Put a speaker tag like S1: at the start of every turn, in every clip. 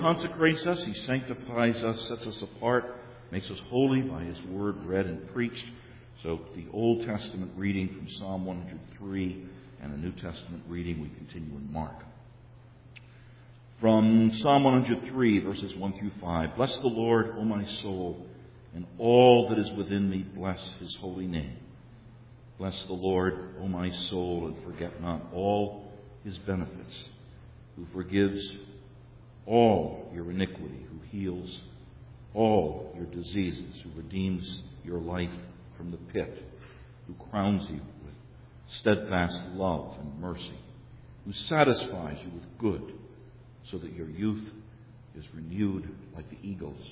S1: consecrates us, He sanctifies us, sets us apart, makes us holy by His Word read and preached. So the Old Testament reading from Psalm 103 and the New Testament reading we continue in Mark. From Psalm 103, verses 1 through 5. Bless the Lord, O my soul, and all that is within me, bless His holy name. Bless the Lord, O my soul, and forget not all His benefits, who forgives all your iniquity, who heals all your diseases, who redeems your life from the pit, who crowns you with steadfast love and mercy, who satisfies you with good, so that your youth is renewed like the eagles.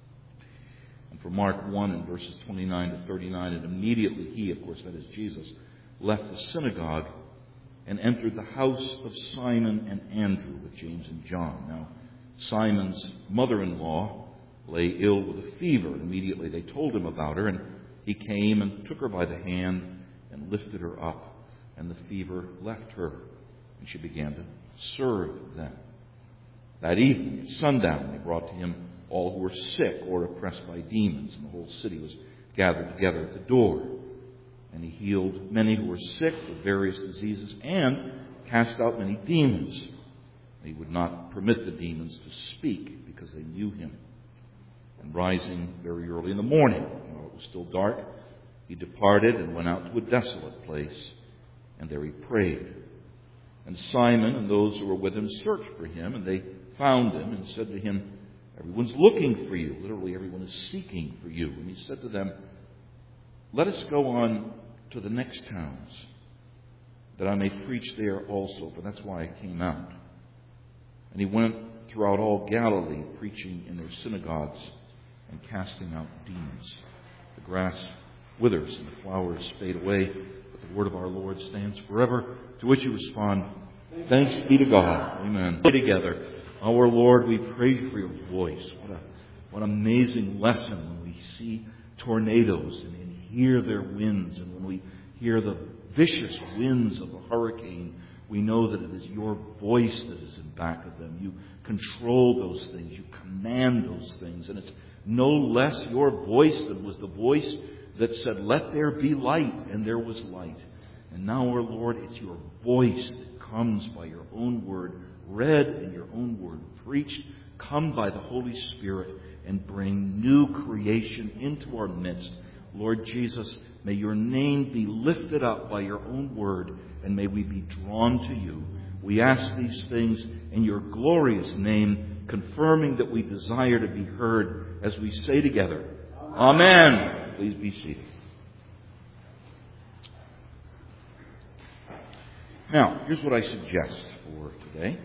S1: And for Mark 1 and verses 29 to 39, and immediately He, of course that is Jesus, left the synagogue and entered the house of Simon and Andrew with James and John. Now, Simon's mother-in-law lay ill with a fever, and immediately they told him about her, and he came and took her by the hand and lifted her up, and the fever left her, and she began to serve them. That evening, at sundown, they brought to Him all who were sick or oppressed by demons, and the whole city was gathered together at the door. And He healed many who were sick with various diseases and cast out many demons. He would not permit the demons to speak because they knew Him. And rising very early in the morning, while it was still dark, He departed and went out to a desolate place, and there He prayed. And Simon and those who were with him searched for Him, and they found Him and said to Him, "Everyone's looking for you." Literally, everyone is seeking for you. And He said to them, "Let us go on to the next towns, that I may preach there also, for that's why I came out." And He went throughout all Galilee, preaching in their synagogues and casting out demons. The grass withers and the flowers fade away, but the word of our Lord stands forever. To which you respond, "Thanks be to God." Amen. Together, our Lord, we praise You for Your voice. What an amazing lesson when we see tornadoes and hear their winds, and when we hear the vicious winds of a hurricane, we know that it is Your voice that is in back of them. You control those things. You command those things. And it's no less Your voice than was the voice that said, "Let there be light," and there was light. And now, our Lord, it's Your voice that comes by Your own word read and Your own word preached. Come by the Holy Spirit and bring new creation into our midst. Lord Jesus, may Your name be lifted up by Your own word, and may we be drawn to You. We ask these things in Your glorious name, confirming that we desire to be heard as we say together, Amen. Please be seated. Now, here's what I suggest for today.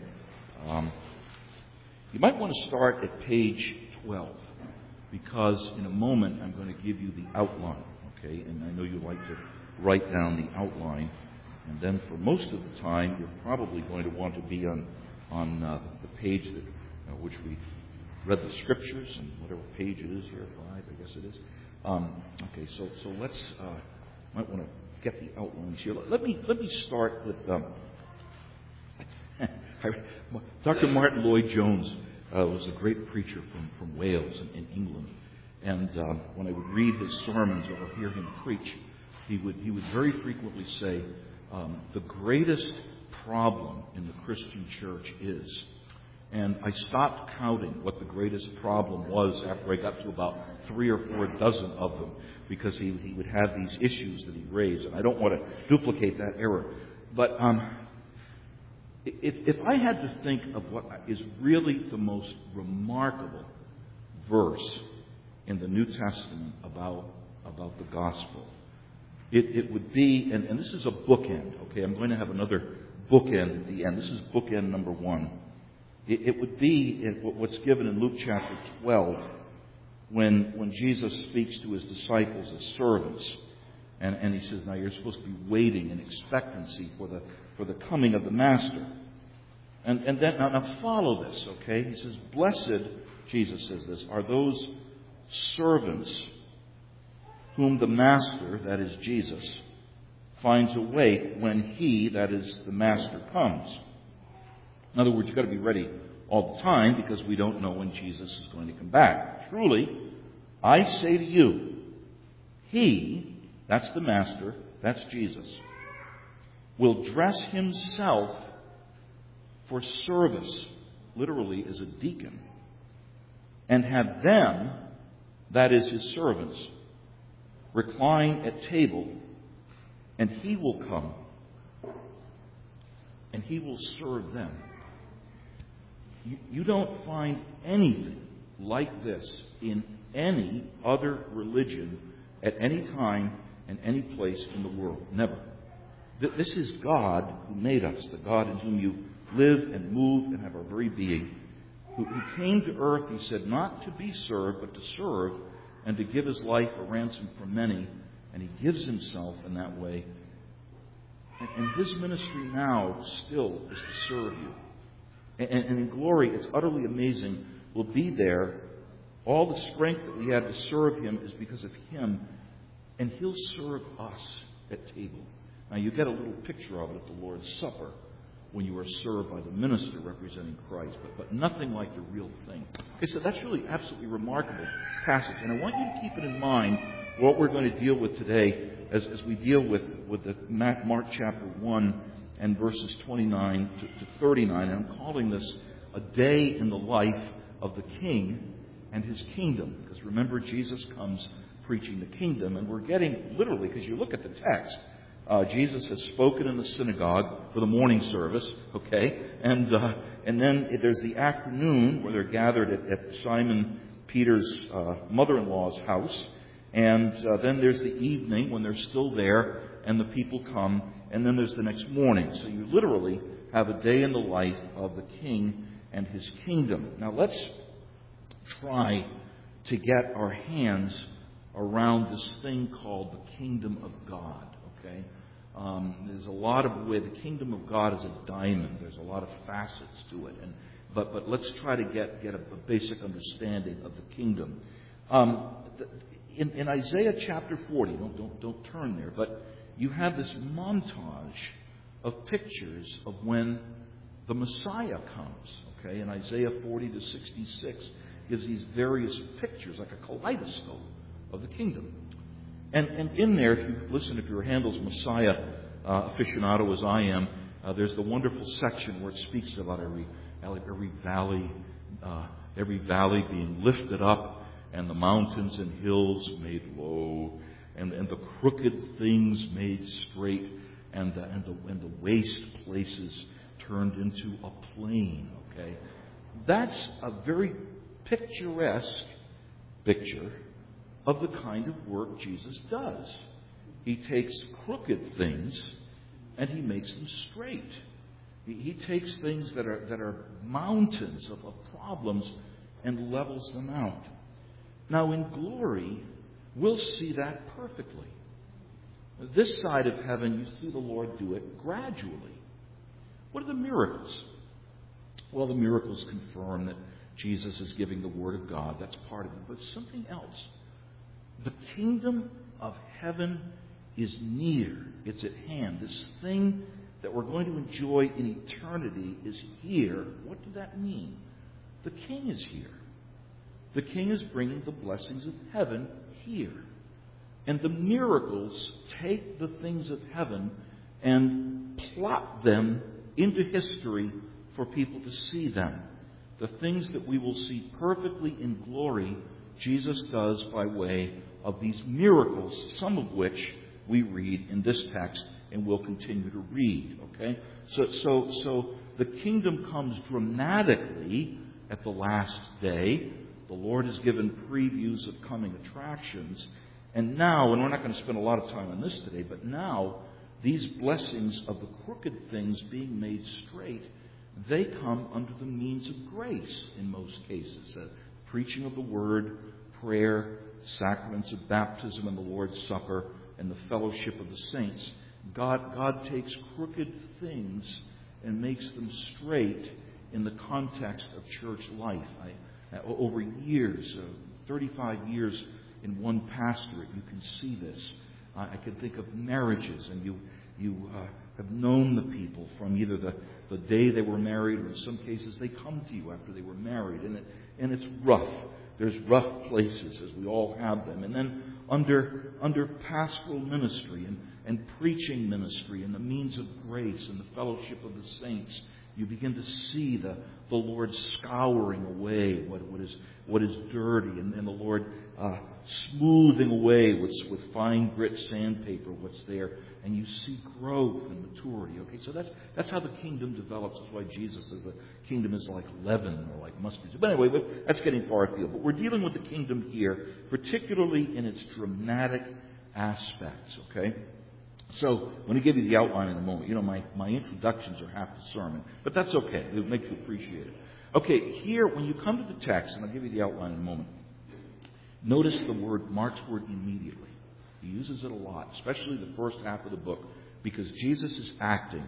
S1: You might want to start at page 12, because in a moment I'm going to give you the outline, okay? And I know you like to write down the outline. And then for most of the time, you're probably going to want to be on the page that which we read the Scriptures, and whatever page it is here, 5, I guess it is. Okay, so let's might want to get the outlines here. Let me start with Dr. Martin Lloyd-Jones was a great preacher from Wales in England, and when I would read his sermons or hear him preach, he would very frequently say, the greatest problem in the Christian church is, and I stopped counting what the greatest problem was after I got to about 3 or 4 dozen of them, because he would have these issues that he raised, and I don't want to duplicate that error. But if I had to think of what is really the most remarkable verse in the New Testament about the gospel, it would be, and this is a bookend, okay? I'm going to have another bookend at the end. This is bookend number 1. It would be what's given in Luke chapter 12, when Jesus speaks to His disciples as servants. And He says, now you're supposed to be waiting in expectancy for the coming of the Master. And then, now follow this, okay? He says, blessed, Jesus says this, are those servants whom the Master, that is Jesus, finds awake when He, that is the Master, comes. In other words, you've got to be ready all the time because we don't know when Jesus is going to come back. Truly, I say to you, He, that's the Master, that's Jesus, will dress Himself for service, literally as a deacon, and have them, that is His servants, recline at table, and He will come, and He will serve them. You don't find anything like this in any other religion at any time and any place in the world. Never. This is God who made us, the God in whom you live and move and have our very being, who came to earth, He said, not to be served, but to serve and to give His life a ransom for many. And He gives Himself in that way. And His ministry now still is to serve you. And in glory, it's utterly amazing, will be there. All the strength that we had to serve Him is because of Him. And He'll serve us at table. Now, you get a little picture of it at the Lord's Supper when you are served by the minister representing Christ, but nothing like the real thing. Okay, so that's really absolutely remarkable passage. And I want you to keep it in mind what we're going to deal with today as we deal with the Mark chapter 1 and verses 29 to 39. And I'm calling this a day in the life of the King and His kingdom. Because remember, Jesus comes preaching the kingdom, and we're getting, literally, because you look at the text, Jesus has spoken in the synagogue for the morning service, okay? And then there's the afternoon where they're gathered at Simon Peter's mother-in-law's house. And then there's the evening when they're still there and the people come. And then there's the next morning. So you literally have a day in the life of the King and His kingdom. Now let's try to get our hands around this thing called the kingdom of God, okay? There's a lot of way. The kingdom of God is a diamond. There's a lot of facets to it. But let's try to get a basic understanding of the kingdom. In Isaiah chapter 40, don't turn there, but you have this montage of pictures of when the Messiah comes. Okay, in Isaiah 40 to 66 gives these various pictures, like a kaleidoscope of the kingdom. And in there, if you're a Handel's Messiah aficionado as I am, there's the wonderful section where it speaks about every valley being lifted up, and the mountains and hills made low, and the crooked things made straight, and the waste places turned into a plain. Okay, that's a very picturesque picture of the kind of work Jesus does. He takes crooked things and He makes them straight. He takes things that are mountains of problems and levels them out. Now, in glory, we'll see that perfectly. This side of heaven, you see the Lord do it gradually. What are the miracles? Well, the miracles confirm that Jesus is giving the Word of God. That's part of it. But something else. The kingdom of heaven is near. It's at hand. This thing that we're going to enjoy in eternity is here. What does that mean? The King is here. The King is bringing the blessings of heaven here. And the miracles take the things of heaven and plot them into history for people to see them. The things that we will see perfectly in glory, Jesus does by way of these miracles, some of which we read in this text and will continue to read. Okay? So the kingdom comes dramatically at the last day. The Lord has given previews of coming attractions. And now, and we're not going to spend a lot of time on this today, but now these blessings of the crooked things being made straight, they come under the means of grace in most cases. Preaching of the Word, prayer, sacraments of baptism and the Lord's Supper, and the fellowship of the saints. God takes crooked things and makes them straight in the context of church life. Over years, 35 years in one pastorate, you can see this. I can think of marriages, and you have known the people from either the day they were married, or in some cases they come to you after they were married. And it's rough. There's rough places, as we all have them. And then under pastoral ministry and preaching ministry and the means of grace and the fellowship of the saints, you begin to see the Lord scouring away what is dirty, and the Lord smoothing away with fine grit sandpaper what's there, and you see growth and maturity. Okay, so that's how the kingdom develops. That's why Jesus says the kingdom is like leaven or like mustard. But anyway, that's getting far afield. But we're dealing with the kingdom here, particularly in its dramatic aspects. Okay. So I'm going to give you the outline in a moment. You know, my introductions are half the sermon, but that's okay. It'll make you appreciate it. Okay, here, when you come to the text, and I'll give you the outline in a moment, notice the Mark's word immediately. He uses it a lot, especially the first half of the book, because Jesus is acting.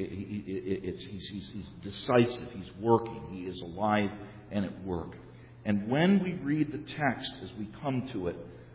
S1: He's decisive. He's working. He is alive and at work. And when we read the text as we come to it,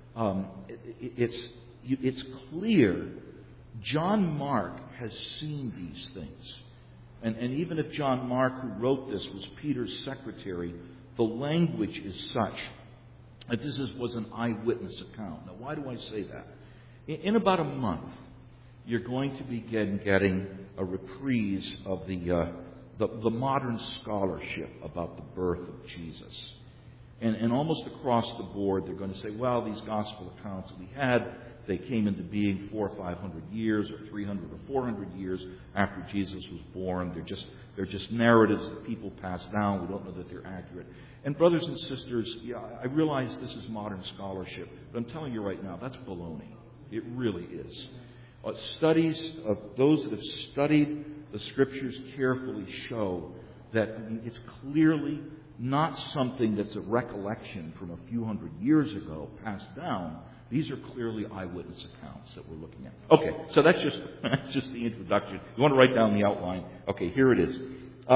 S1: it's clear John Mark has seen these things. And even if John Mark, who wrote this, was Peter's secretary, the language is such that this was an eyewitness account. Now, why do I say that? In about a month, you're going to begin getting a reprise of the modern scholarship about the birth of Jesus. And almost across the board, they're going to say, well, these gospel accounts that we had, they came into being 400 or 500 years, or 300 or 400 years after Jesus was born. They're just narratives that people pass down. We don't know that they're accurate. And brothers and sisters, I realize this is modern scholarship, but I'm telling you right now, that's baloney. It really is. Studies of those that have studied the Scriptures carefully show that it's clearly not something that's a recollection from a few hundred years ago passed down. These are clearly eyewitness accounts that we're looking at. Okay, so that's just the introduction. You want to write down the outline? Okay, here it is.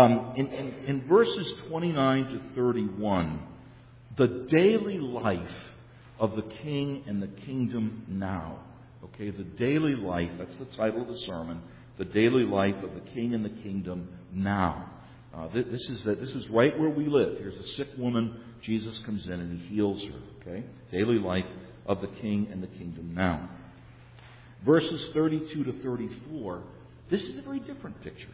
S1: In verses 29 to 31, the daily life of the king and the kingdom now. Okay, the daily life, that's the title of the sermon, the daily life of the king and the kingdom now. This is right where we live. Here's a sick woman. Jesus comes in and he heals her. Okay, daily life of the king and the kingdom now. Verses 32 to 34, this is a very different picture.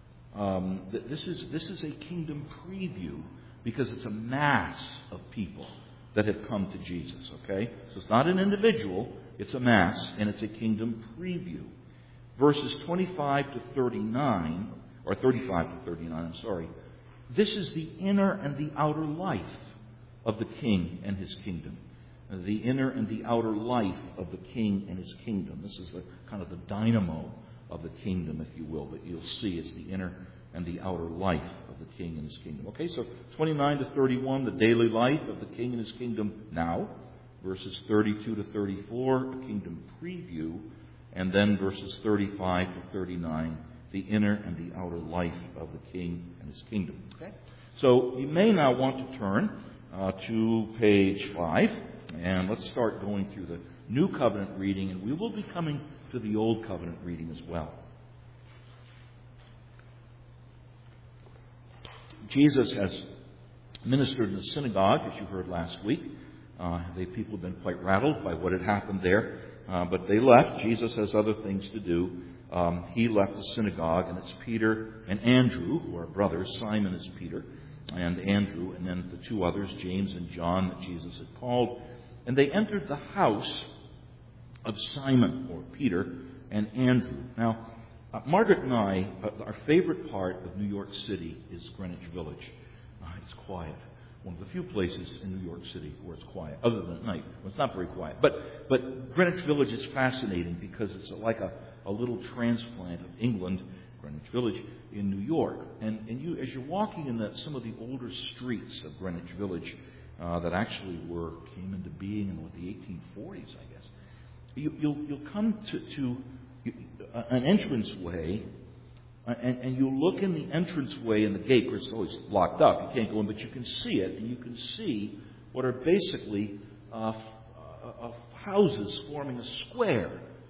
S1: This is a kingdom preview because it's a mass of people that have come to Jesus. Okay, so it's not an individual, it's a mass, and it's a kingdom preview. Verses 25 to 39, or 35 to 39, I'm sorry. This is the inner and the outer life of the king and his kingdom. The inner and the outer life of the king and his kingdom. This is the kind of the dynamo of the kingdom, if you will, that you'll see is the inner and the outer life of the king and his kingdom. Okay, so 29 to 31, the daily life of the king and his kingdom now. Verses 32 to 34, a kingdom preview. And then verses 35 to 39, the inner and the outer life of the king and his kingdom. Okay, so you may now want to turn to page 5. And let's start going through the New Covenant reading, and we will be coming to the Old Covenant reading as well. Jesus has ministered in the synagogue, as you heard last week. The people have been quite rattled by what had happened there, but they left. Jesus has other things to do. He left the synagogue, and it's Peter and Andrew, who are brothers. Simon is Peter, and Andrew, and then the two others, James and John, that Jesus had called. And they entered the house of Simon, or Peter, and Andrew. Now, Margaret and I, our favorite part of New York City is Greenwich Village. It's quiet. One of the few places in New York City where it's quiet, other than at night. Well, it's not very quiet. But Greenwich Village is fascinating because it's like a little transplant of England, Greenwich Village, in New York. And you, as you're walking in some of the older streets of Greenwich Village, that actually came into being in the 1840s, I guess. You'll come to an entranceway, and you look in the entranceway in the gate, where it's always locked up. You can't go in, but you can see it, and you can see what are basically houses forming a square.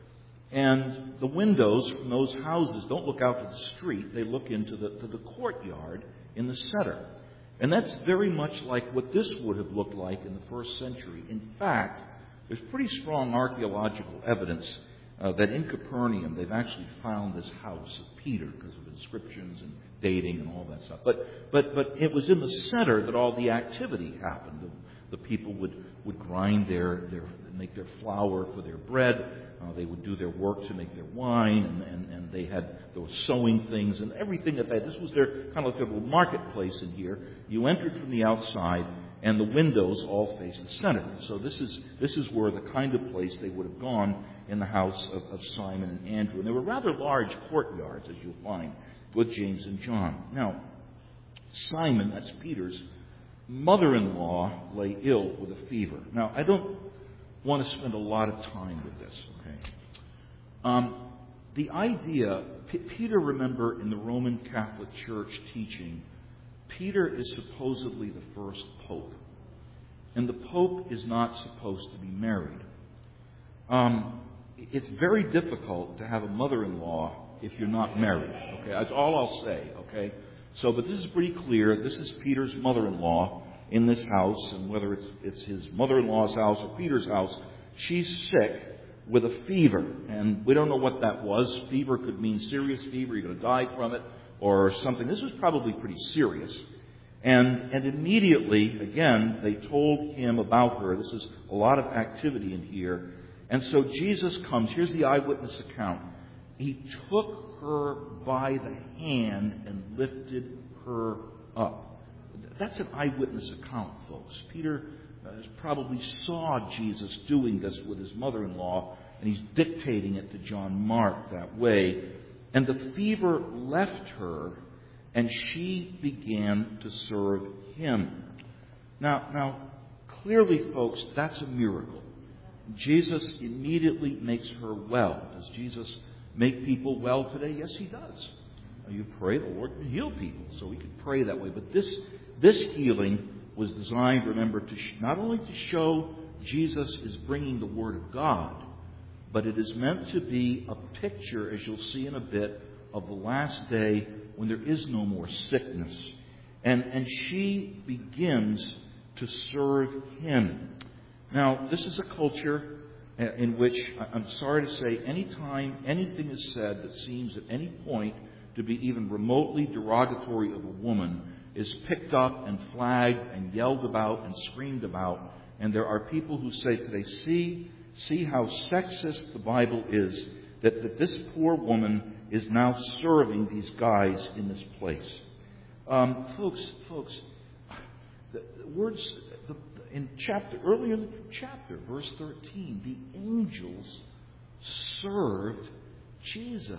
S1: And the windows from those houses don't look out to the street. They look into the courtyard in the center. And that's very much like what this would have looked like in the first century. In fact, there's pretty strong archaeological evidence that in Capernaum they've actually found this house of Peter because of inscriptions and dating and all that stuff. But it was in the center that all the activity happened. The people would grind make their flour for their bread. They would do their work to make their wine, and they were sewing things and everything that this was their kind of like their little marketplace in here. You entered from the outside, and the windows all face the center. So this is where the kind of place they would have gone in the house of Simon and Andrew. And there were rather large courtyards, as you'll find, with James and John. Now, Simon, that's Peter's mother-in-law, lay ill with a fever. Now, I don't want to spend a lot of time with this, okay? The idea, Peter, remember, in the Roman Catholic Church teaching, Peter is supposedly the first pope. And the pope is not supposed to be married. It's very difficult to have a mother-in-law if you're not married, okay? That's all I'll say, okay? So, but this is pretty clear. This is Peter's mother-in-law in this house, and whether it's his mother-in-law's house or Peter's house, she's sick with a fever. And we don't know what that was. Fever could mean serious fever, you're going to die from it, or something. This was probably pretty serious. And immediately, again, they told him about her. This is a lot of activity in here. And so Jesus comes. Here's the eyewitness account. He took her by the hand and lifted her up. That's an eyewitness account, folks. Peter probably saw Jesus doing this with his mother-in-law, and he's dictating it to John Mark that way. And the fever left her, and she began to serve him. Now, clearly, folks, that's a miracle. Jesus immediately makes her well. Does Jesus make people well today? Yes, he does. You pray, the Lord can heal people, so we can pray that way. But this healing was designed, remember, not only to show Jesus is bringing the Word of God, but it is meant to be a picture, as you'll see in a bit, of the last day when there is no more sickness. And she begins to serve him. Now, this is a culture in which, I'm sorry to say, anytime anything is said that seems at any point to be even remotely derogatory of a woman is picked up and flagged and yelled about and screamed about. And there are people who say today, see how sexist the Bible is, that this poor woman is now serving these guys in this place. Folks, the words earlier in the chapter, verse 13, the angels served Jesus.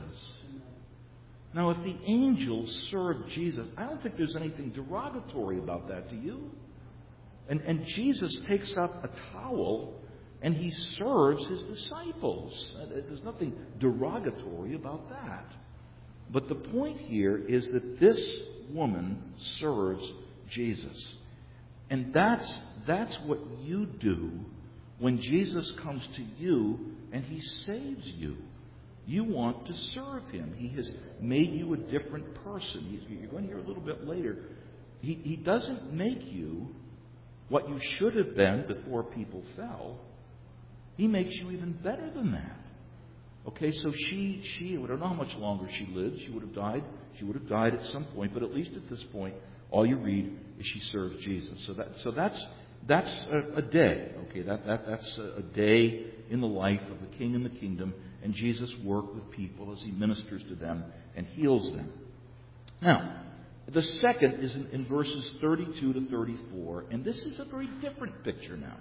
S1: Now, if the angels served Jesus, I don't think there's anything derogatory about that, do you? And Jesus takes up a towel and he serves his disciples. There's nothing derogatory about that. But the point here is that this woman serves Jesus. And that's what you do when Jesus comes to you and he saves you. You want to serve him. He has made you a different person. You're going to hear a little bit later. He doesn't make you what you should have been before people fell. He makes you even better than that. Okay, so she we don't know how much longer she lived. She would have died. She would have died at some point, but at least at this point, all you read is she served Jesus. So that's a day. Okay, that's a day in the life of the King and the kingdom, and Jesus worked with people as he ministers to them and heals them. Now, the second is in verses 32 to 34, and this is a very different picture now.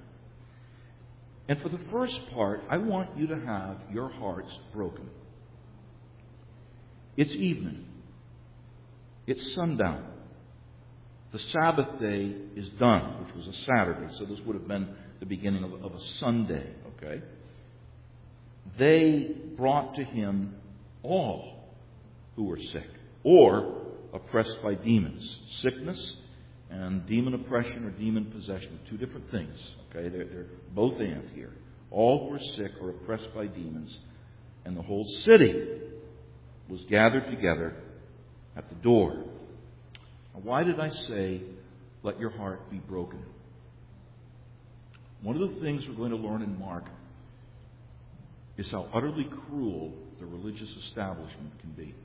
S1: And for the first part, I want you to have your hearts broken. It's evening. It's sundown. The Sabbath day is done, which was a Saturday, so this would have been the beginning of a Sunday, okay? They brought to him all who were sick or oppressed by demons. Sickness and demon oppression or demon possession are two different things, okay? They're both and here. All who are sick or oppressed by demons. and the whole city was gathered together at the door. Now, why did I say, let your heart be broken? One of the things we're going to learn in Mark is how utterly cruel the religious establishment can be.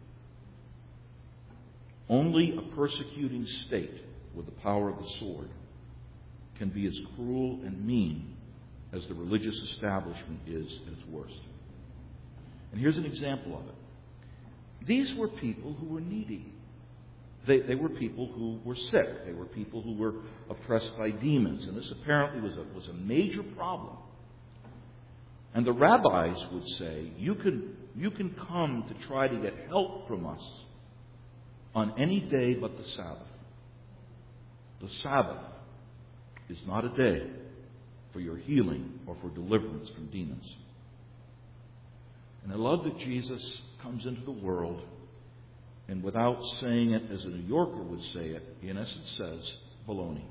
S1: Only a persecuting state with the power of the sword can be as cruel and mean as the religious establishment is at its worst. And here's an example of it. These were people who were needy. They were people who were sick. They were people who were oppressed by demons. And this apparently was a major problem. And the rabbis would say, you can come to try to get help from us on any day but the Sabbath. The Sabbath is not a day for your healing or for deliverance from demons. And I love that Jesus comes into the world, and without saying it as a New Yorker would say it, he in essence says, baloney.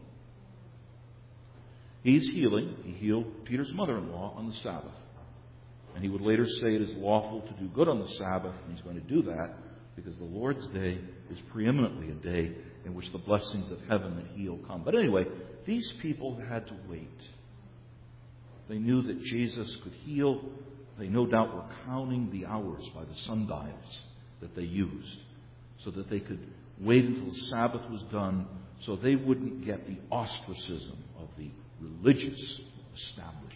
S1: He's healing. He healed Peter's mother-in-law on the Sabbath. And he would later say it is lawful to do good on the Sabbath, and he's going to do that because the Lord's day is preeminently a day in which the blessings of heaven that heal come. But anyway, these people had to wait. They knew that Jesus could heal. They no doubt were counting the hours by the sundials that they used so that they could wait until the Sabbath was done so they wouldn't get the ostracism of the religious establishment.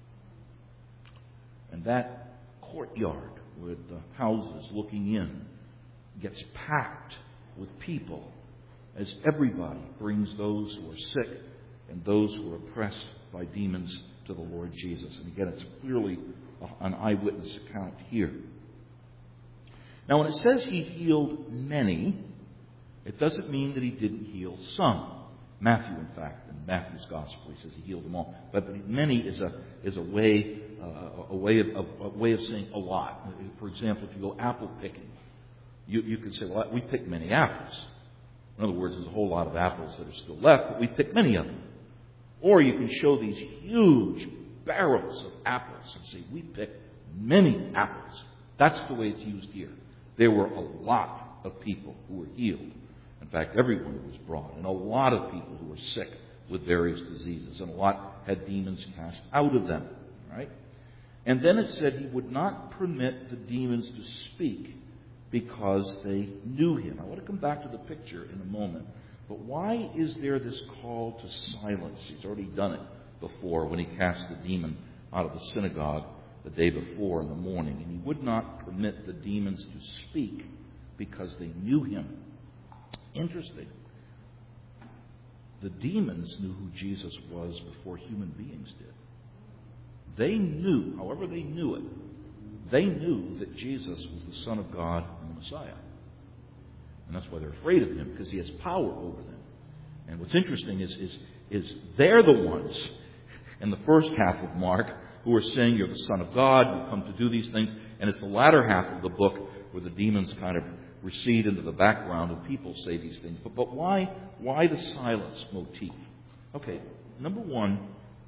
S1: And that courtyard with the houses looking in gets packed with people as everybody brings those who are sick and those who are oppressed by demons to the Lord Jesus. And again, it's clearly an eyewitness account here. Now, when it says he healed many, it doesn't mean that he didn't heal some. Matthew, in fact, in Matthew's gospel, he says he healed them all. But many is a way of saying a lot. For example, if you go apple picking, you could say, well, we picked many apples. In other words, there's a whole lot of apples that are still left, but we picked many of them. Or you can show these huge barrels of apples and say, we picked many apples. That's the way it's used here. There were a lot of people who were healed. In fact, everyone who was brought. And a lot of people who were sick with various diseases. And a lot had demons cast out of them. Right? And then it said he would not permit the demons to speak because they knew him. I want to come back to the picture in a moment. But why is there this call to silence? He's already done it before when he cast the demon out of the synagogue the day before in the morning. And he would not permit the demons to speak because they knew him. Interesting. The demons knew who Jesus was before human beings did. They knew, however they knew it, they knew that Jesus was the Son of God and the Messiah. And that's why they're afraid of him, because he has power over them. And what's interesting is they're the ones in the first half of Mark who are saying you're the Son of God, you've come to do these things. And it's the latter half of the book where the demons kind of recede into the background and people say these things. But why the silence motif? Okay, number one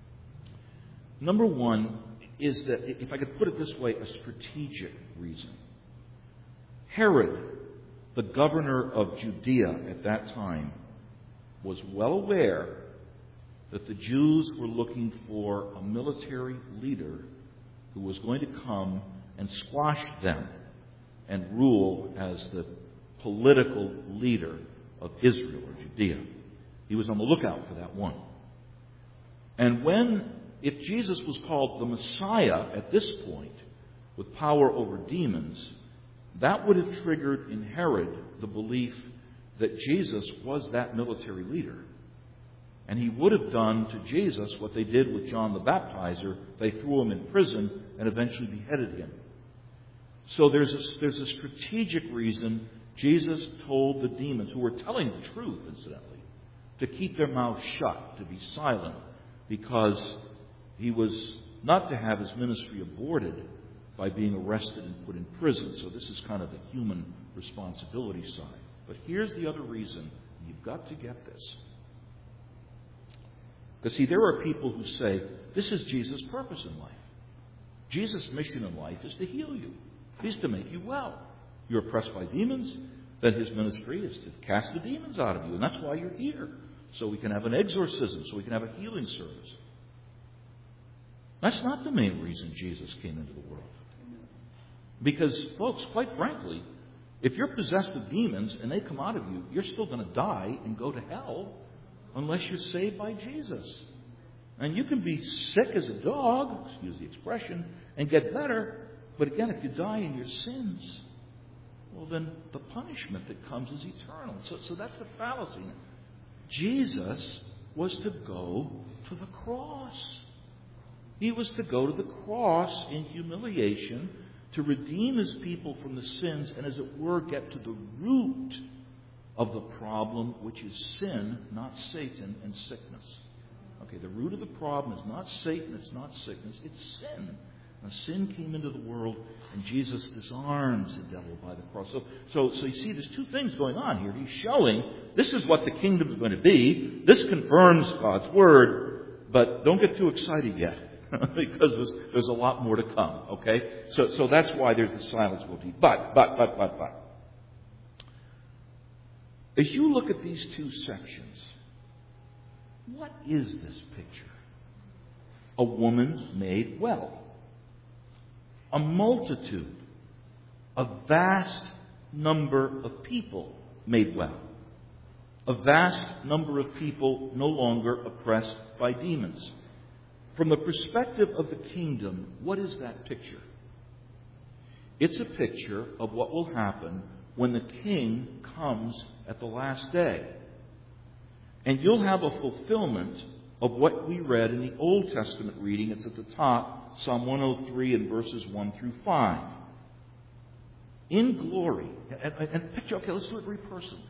S1: is that, if I could put it this way, a strategic reason. Herod, the governor of Judea at that time, was well aware that the Jews were looking for a military leader who was going to come and squash them and rule as the political leader of Israel or Judea. He was on the lookout for that one. And if Jesus was called the Messiah at this point, with power over demons, that would have triggered in Herod the belief that Jesus was that military leader. And he would have done to Jesus what they did with John the Baptizer. They threw him in prison and eventually beheaded him. So there's a strategic reason Jesus told the demons, who were telling the truth, incidentally, to keep their mouths shut, to be silent, because he was not to have his ministry aborted by being arrested and put in prison. So this is kind of the human responsibility side. But here's the other reason. You've got to get this. Because, see, there are people who say, this is Jesus' purpose in life. Jesus' mission in life is to heal you. He's to make you well. You're oppressed by demons, then His ministry is to cast the demons out of you. And that's why you're here. So we can have an exorcism, so we can have a healing service. That's not the main reason Jesus came into the world. Because, folks, quite frankly, if you're possessed of demons and they come out of you, you're still going to die and go to hell unless you're saved by Jesus. And you can be sick as a dog, excuse the expression, and get better. But again, if you die in your sins, well, then the punishment that comes is eternal. So that's the fallacy. Jesus was to go to the cross. He was to go to the cross in humiliation to redeem His people from the sins and, as it were, get to the root of the problem, which is sin, not Satan, and sickness. Okay, the root of the problem is not Satan, it's not sickness, it's sin. Now, sin came into the world, and Jesus disarms the devil by the cross. So you see, there's two things going on here. He's showing this is what the kingdom is going to be. This confirms God's word, but don't get too excited yet, because there's a lot more to come. Okay, so that's why there's the silence will be. But. As you look at these two sections, what is this picture? A woman made well. A multitude, a vast number of people made well. A vast number of people no longer oppressed by demons. From the perspective of the kingdom, what is that picture? It's a picture of what will happen when the king comes at the last day. And you'll have a fulfillment of what we read in the Old Testament reading. It's at the top, Psalm 103 and verses 1 through 5. In glory, and picture, okay, let's do it very personally.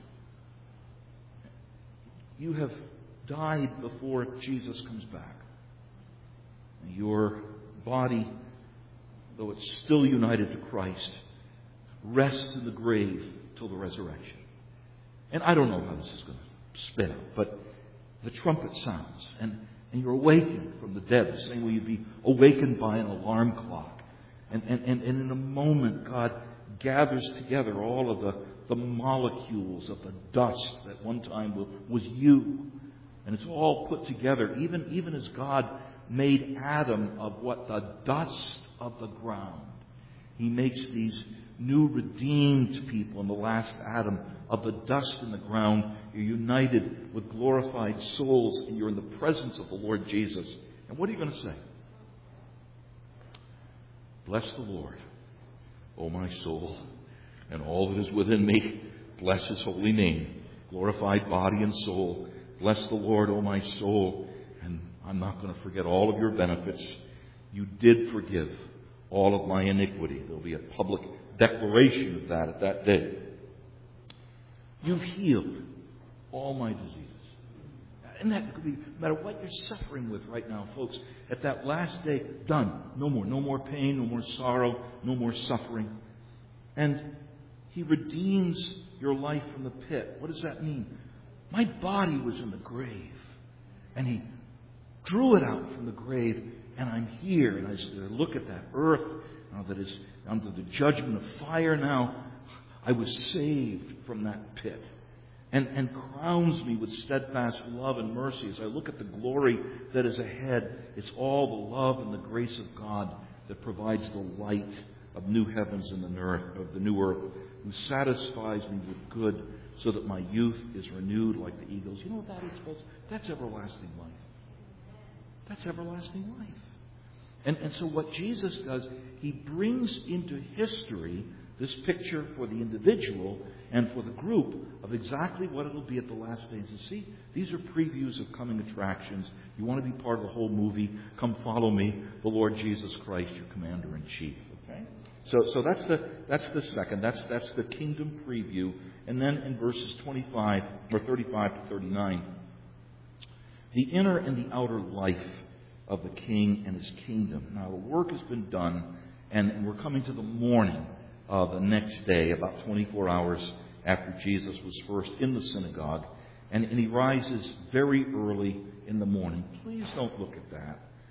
S1: You have died before Jesus comes back. Your body, though it's still united to Christ, rests in the grave till the resurrection. And I don't know how this is going to spin out, but the trumpet sounds, and you're awakened from the dead, the same way you'd be awakened by an alarm clock. And in a moment, God gathers together all of the molecules of the dust that one time was you. And it's all put together, even as God made Adam of what? The dust of the ground. He makes these new redeemed people in the last Adam of the dust in the ground. You're united with glorified souls, and you're in the presence of the Lord Jesus. And what are you going to say? Bless the Lord, O my soul, and all that is within me. Bless His holy name. Glorified body and soul. Bless the Lord, O my soul. And I'm not going to forget all of your benefits. You did forgive all of my iniquity. There'll be a public declaration of that at that day. You've healed all my diseases. And that could be, no matter what you're suffering with right now, folks, at that last day, done. No more. No more pain, no more sorrow, no more suffering. And He redeems your life from the pit. What does that mean? My body was in the grave, and He drew it out from the grave, and I'm here. And as I look at that earth that is under the judgment of fire now, I was saved from that pit. And crowns me with steadfast love and mercy. As I look at the glory that is ahead, it's all the love and the grace of God that provides the light of new heavens and the new earth, who satisfies me with good, so that my youth is renewed like the eagles. You know what that is, folks? That's everlasting life. That's everlasting life. And so what Jesus does, He brings into history this picture for the individual and for the group of exactly what it'll be at the last days. And see, these are previews of coming attractions. You want to be part of the whole movie? Come follow me, the Lord Jesus Christ, your Commander-in-Chief. Okay? So that's the second. That's the kingdom preview. And then in verses 25 or 35 to 39, the inner and the outer life of the King and His kingdom. Now the work has been done, and we're coming to the morning of the next day, about 24 hours after Jesus was first in the synagogue, and He rises very early in the morning. Please don't look at that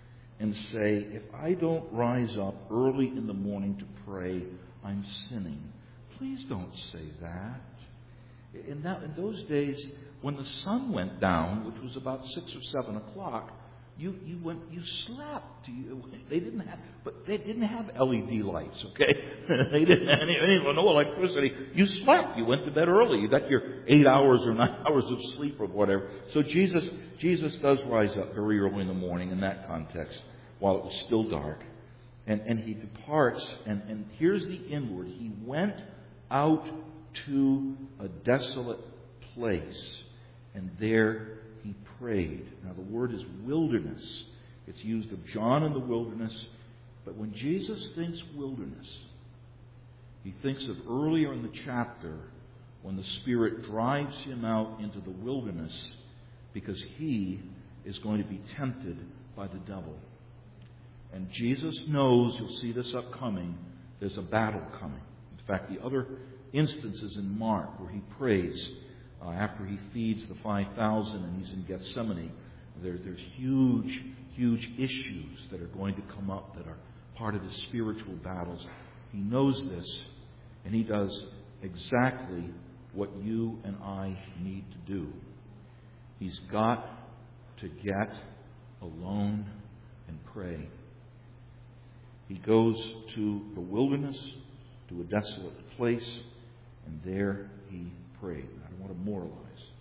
S1: and say, if I don't rise up early in the morning to pray, I'm sinning. Please don't say that. In those days, when the sun went down, which was about 6 or 7 o'clock, you slept. They didn't have LED lights, okay? They didn't have no electricity. You slept. You went to bed early. You got your 8 hours or 9 hours of sleep or whatever. So Jesus does rise up very early in the morning in that context, while it was still dark. And he departs, and here's the inward. He went out to a desolate place, and there he prayed. Now, the word is wilderness. It's used of John in the wilderness. But when Jesus thinks wilderness, he thinks of earlier in the chapter when the Spirit drives him out into the wilderness because he is going to be tempted by the devil. And Jesus knows, you'll see this upcoming, there's a battle coming. In fact, the other instances in Mark where he prays after he feeds the 5,000 and he's in Gethsemane, there's huge issues that are going to come up that are part of his spiritual battles. He knows this, and he does exactly what you and I need to do. He's got to get alone and pray. He goes to the wilderness, to a desolate place, and there he prayed. I don't want to moralize.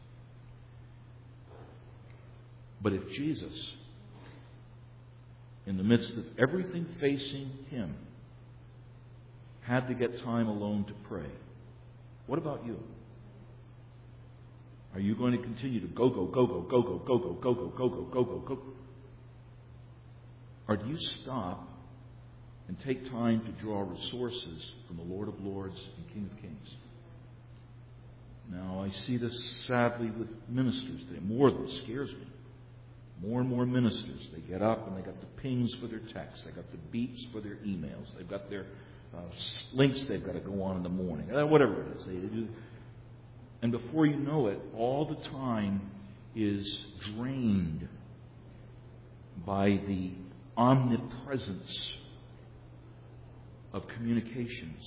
S1: But if Jesus, in the midst of everything facing him, had to get time alone to pray, what about you? Are you going to continue to go? Or do you stop and take time to draw resources from the Lord of Lords and King of Kings? Now, I see this sadly with ministers today. More than scares me. More and more ministers. They get up and they got the pings for their texts. They got the beeps for their emails. They've got their links they've got to go on in the morning. Whatever it is. They do. And before you know it, all the time is drained by the omnipresence of communications.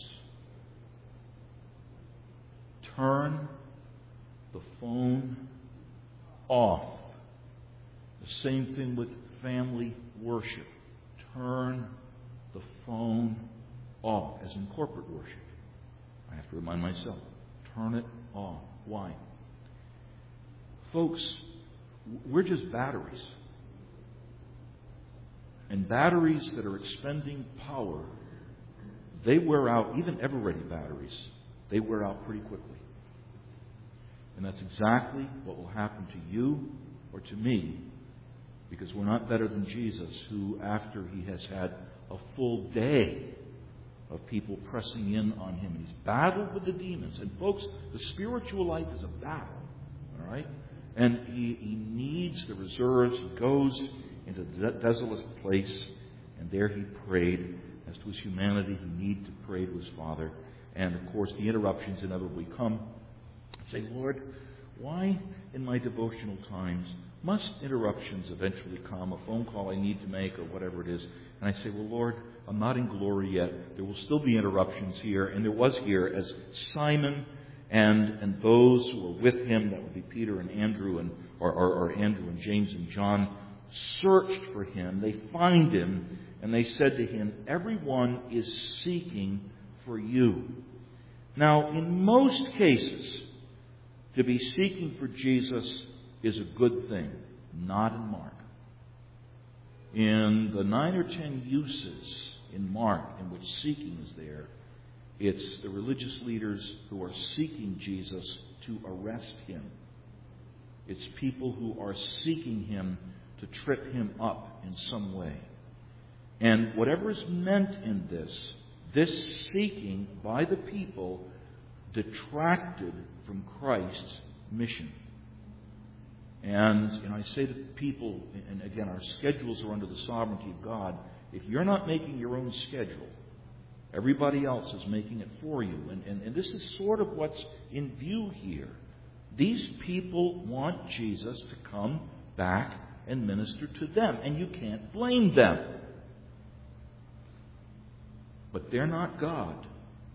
S1: Turn the phone off. The same thing with family worship. Turn the phone off. As in corporate worship, I have to remind myself, turn it off. Why? Folks, we're just batteries. And batteries that are expending power, they wear out. Even ever-ready batteries, they wear out pretty quickly. And that's exactly what will happen to you or to me, because we're not better than Jesus, who, after he has had a full day of people pressing in on him, he's battled with the demons. And folks, the spiritual life is a battle, all right? And he needs the reserves. He goes into the desolate place, and there he prayed. As to his humanity, he needed to pray to his Father. And, of course, the interruptions inevitably come. Say, Lord, why in my devotional times must interruptions eventually come? A phone call I need to make or whatever it is. And I say, well, Lord, I'm not in glory yet. There will still be interruptions here. And there was here as Simon and those who were with him, that would be Peter and Andrew, or Andrew and James and John, searched for him. They find him, and they said to him, everyone is seeking for you. Now, in most cases, to be seeking for Jesus is a good thing. Not in Mark. In the 9 or 10 uses in Mark in which seeking is there, it's the religious leaders who are seeking Jesus to arrest him. It's people who are seeking him to trip him up in some way. And whatever is meant in this seeking by the people detracted from Christ's mission. And I say to people, and again, our schedules are under the sovereignty of God. If you're not making your own schedule, everybody else is making it for you. And this is sort of what's in view here. These people want Jesus to come back and minister to them. And you can't blame them. But they're not God.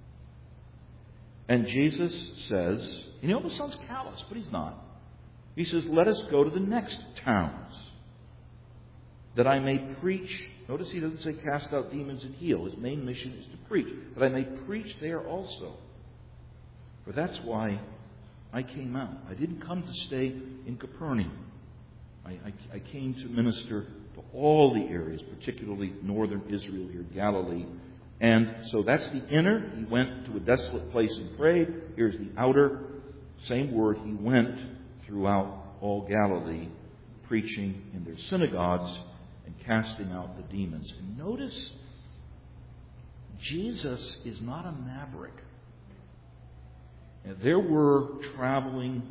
S1: And Jesus says, and he almost sounds callous, but he's not. He says, let us go to the next towns, that I may preach. Notice he doesn't say cast out demons and heal. His main mission is to preach. That I may preach there also. For that's why I came out. I didn't come to stay in Capernaum. I came to minister to all the areas, particularly northern Israel here, Galilee. And so that's the inner. He went to a desolate place and prayed. Here's the outer. Same word. He went throughout all Galilee, preaching in their synagogues and casting out the demons. And notice, Jesus is not a maverick. And there were traveling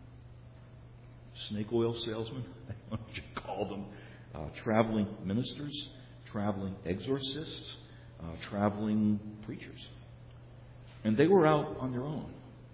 S1: snake oil salesmen, I don't know what you call them, traveling ministers, traveling exorcists, traveling preachers. And they were out on their own.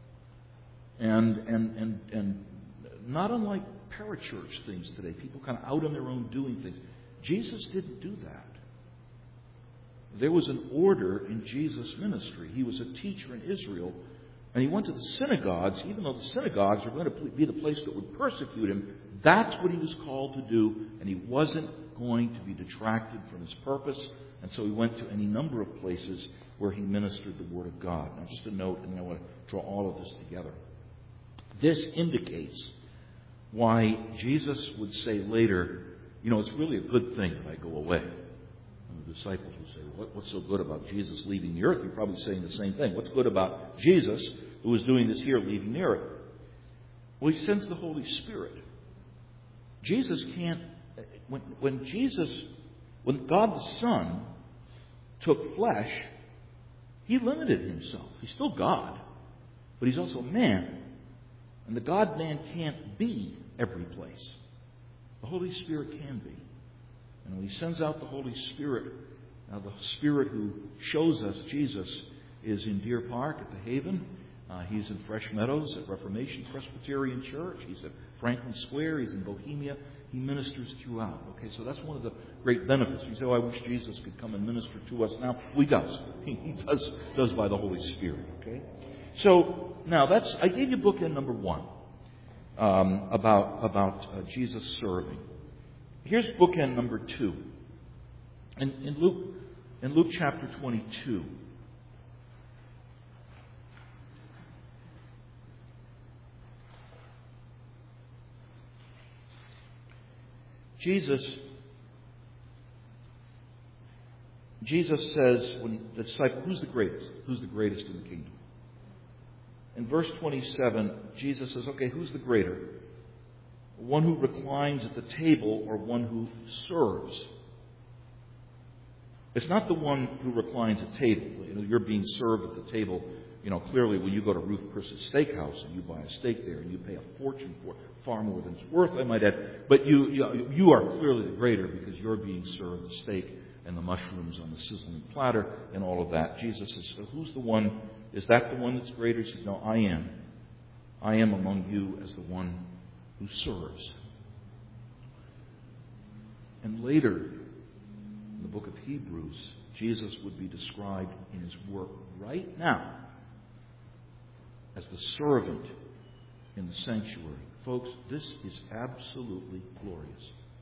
S1: And not unlike parachurch things today, people kind of out on their own doing things. Jesus didn't do that. There was an order in Jesus' ministry. He was a teacher in Israel, and he went to the synagogues, even though the synagogues were going to be the place that would persecute him. That's what he was called to do, and he wasn't going to be detracted from his purpose. And so he went to any number of places where he ministered the Word of God. Now, just a note, and I want to draw all of this together. This indicates why Jesus would say later, it's really a good thing that I go away. And the disciples would say, what's so good about Jesus leaving the earth? You're probably saying the same thing. What's good about Jesus, who is doing this here, leaving the earth? Well, he sends the Holy Spirit. Jesus can't... When God the Son took flesh, he limited himself. He's still God, but he's also man. And the God-man can't be every place. The Holy Spirit can be. And when he sends out the Holy Spirit, now the Spirit who shows us Jesus is in Deer Park at the Haven. He's in Fresh Meadows at Reformation Presbyterian Church. He's at Franklin Square. He's in Bohemia. He ministers throughout. Okay, so that's one of the great benefits. You say, I wish Jesus could come and minister to us now. Well, he does. He does by the Holy Spirit. Okay? So, now I gave you bookend number 1 about Jesus serving. Here's bookend number 2. In Luke chapter 22. Jesus says, when the disciple, who's the greatest? Who's the greatest in the kingdom? In verse 27, Jesus says, okay, who's the greater? One who reclines at the table or one who serves? It's not the one who reclines at table. You're being served at the table. Clearly when you go to Ruth Chris's Steakhouse and you buy a steak there and you pay a fortune for it, far more than it's worth, I might add. But you are clearly the greater because you're being served the steak and the mushrooms on the sizzling platter and all of that. Jesus says, so who's the one? Is that the one that's greater? He says, no, I am. I am among you as the one who serves. And later, in the book of Hebrews, Jesus would be described in his work right now as the servant in the sanctuary. Folks, this is absolutely glorious.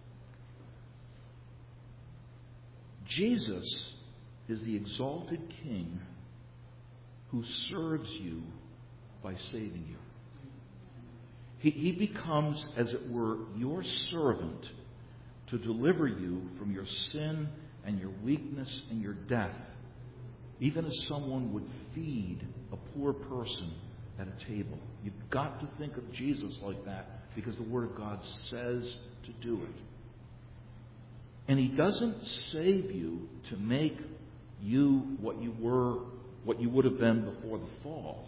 S1: Jesus is the exalted King who serves you by saving you. He becomes, as it were, your servant to deliver you from your sin and your weakness and your death, even as someone would feed a poor person at a table. You've got to think of Jesus like that because the Word of God says to do it. And He doesn't save you to make you what you would have been before the fall.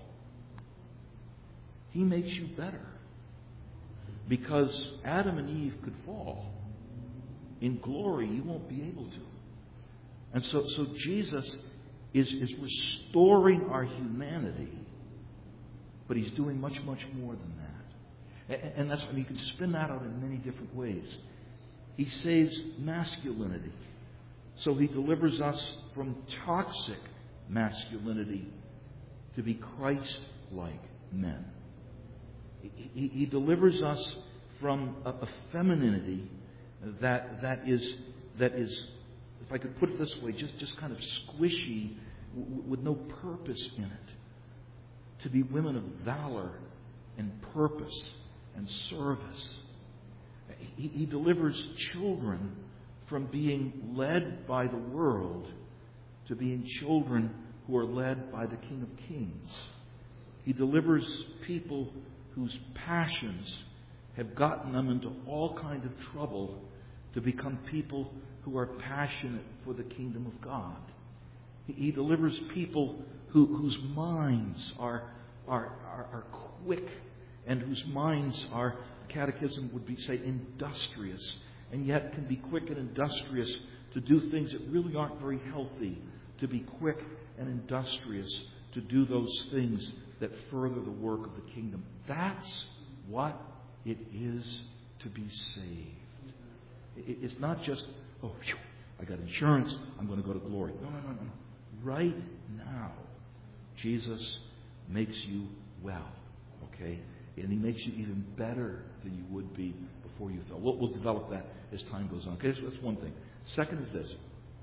S1: He makes you better. Because Adam and Eve could fall. In glory, you won't be able to. And so Jesus is restoring our humanity. But He's doing much, much more than that. And that's when you can spin that out in many different ways. He saves masculinity. So He delivers us from toxic masculinity to be Christ-like men. He delivers us from a femininity that is, if I could put it this way, just kind of squishy with no purpose in it. To be women of valor and purpose and service. He delivers children from being led by the world to being children who are led by the King of Kings. He delivers people whose passions have gotten them into all kinds of trouble to become people who are passionate for the kingdom of God. He delivers people whose minds are quick and whose minds are, Catechism would say, industrious, and yet can be quick and industrious to do things that really aren't very healthy, to be quick and industrious to do those things that further the work of the kingdom. That's what it is to be saved. It's not just, I got insurance, I'm going to go to glory. No. Right now, Jesus makes you well, okay? And He makes you even better than you would be before you fell. We'll develop that as time goes on. Okay, that's one thing. Second is this.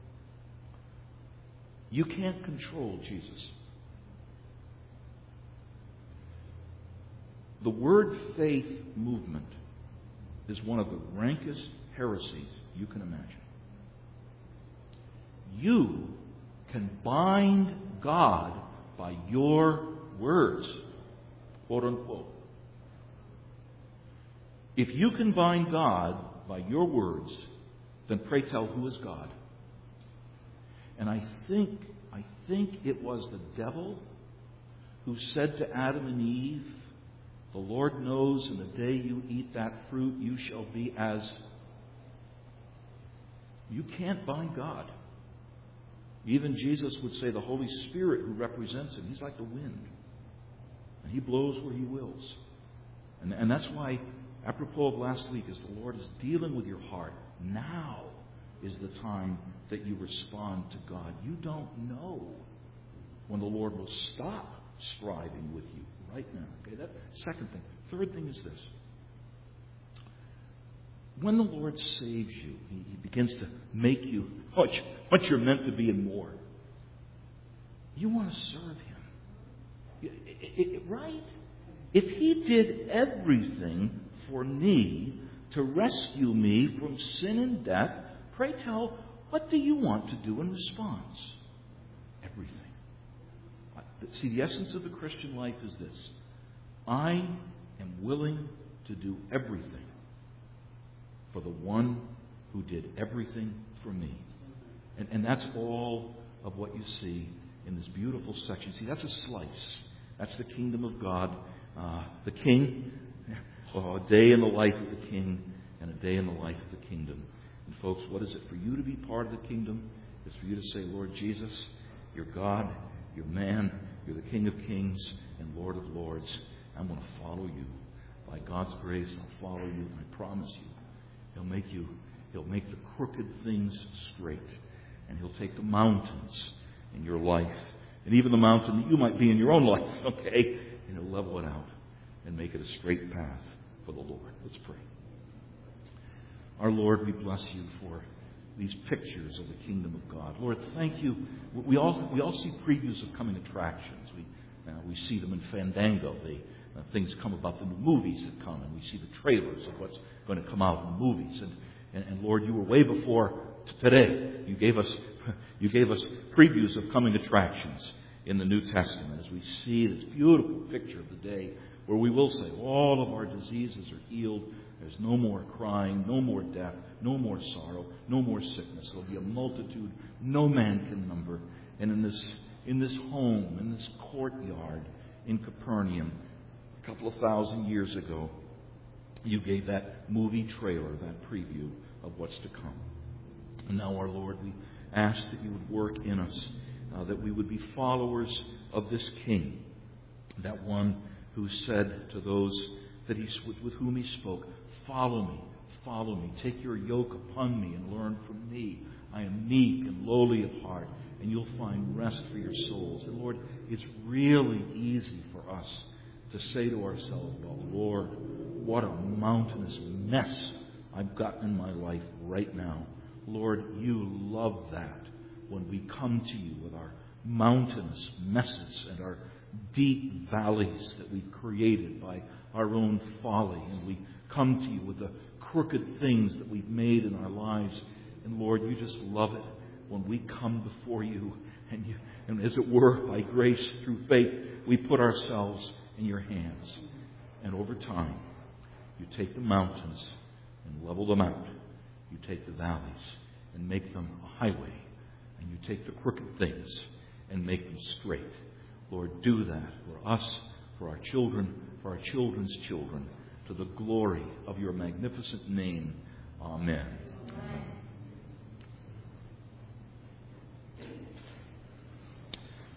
S1: You can't control Jesus. The word faith movement is one of the rankest heresies you can imagine. You can bind God by your words, quote unquote. If you can bind God by your words, then pray tell, who is God? And I think it was the devil who said to Adam and Eve, the Lord knows in the day you eat that fruit, you shall be as... You can't bind God. Even Jesus would say the Holy Spirit who represents Him, He's like the wind. And He blows where He wills. And that's why, apropos of last week, as the Lord is dealing with your heart, now is the time that you respond to God. You don't know when the Lord will stop striving with you right now. Okay, that second thing. Third thing is this. When the Lord saves you, He begins to make you what you're meant to be and more. You want to serve Him. Right? If He did everything for me to rescue me from sin and death, pray tell, what do you want to do in response? Everything. See, the essence of the Christian life is this. I am willing to do everything for the one who did everything for me. And that's all of what you see in this beautiful section. See, that's a slice. That's the kingdom of God. The King, a day in the life of the King, and a day in the life of the kingdom. And folks, what is it for you to be part of the kingdom? It's for you to say, Lord Jesus, you're God, you're man, you're the King of Kings and Lord of Lords. I'm going to follow you. By God's grace, I'll follow you. I promise you. He'll make the crooked things straight. And He'll take the mountains in your life. And even the mountain that you might be in your own life, okay? And He'll level it out and make it a straight path for the Lord. Let's pray. Our Lord, we bless You for these pictures of the kingdom of God. Lord, thank You. We all see previews of coming attractions. We see them in Fandango. Things come about the new movies that come, and we see the trailers of what's going to come out in the movies. And Lord, You were way before today. You gave us previews of coming attractions in the New Testament as we see this beautiful picture of the day where we will say all of our diseases are healed. There's no more crying, no more death, no more sorrow, no more sickness. There'll be a multitude no man can number. And in this home, in this courtyard in Capernaum, a couple of thousand years ago, You gave that movie trailer, that preview of what's to come. And now, our Lord, we ask that You would work in us, that we would be followers of this King, that one who said to those with whom He spoke, follow me, follow me. Take your yoke upon me and learn from me. I am meek and lowly of heart, and you'll find rest for your souls. And Lord, it's really easy for us to say to ourselves, well, Lord, what a mountainous mess I've gotten in my life right now. Lord, you love that when we come to you with our mountainous messes and our deep valleys that we've created by our own folly. And we come to you with the crooked things that we've made in our lives. And Lord, you just love it when we come before you and as it were, by grace through faith, we put ourselves in your hands. And over time, you take the mountains and level them out. You take the valleys and make them a highway. And you take the crooked things and make them straight. Lord, do that for us, for our children, for our children's children, to the glory of your magnificent name. Amen. Amen.